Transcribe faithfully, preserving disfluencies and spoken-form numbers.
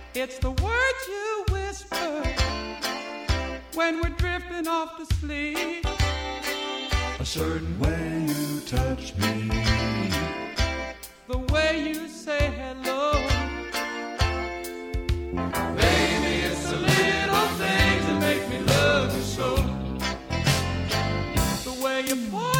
It's the words you whisper when we're drifting off to sleep. A certain way you touch me, the way you say hello. Baby, it's the little things that make me love you so. The way you pour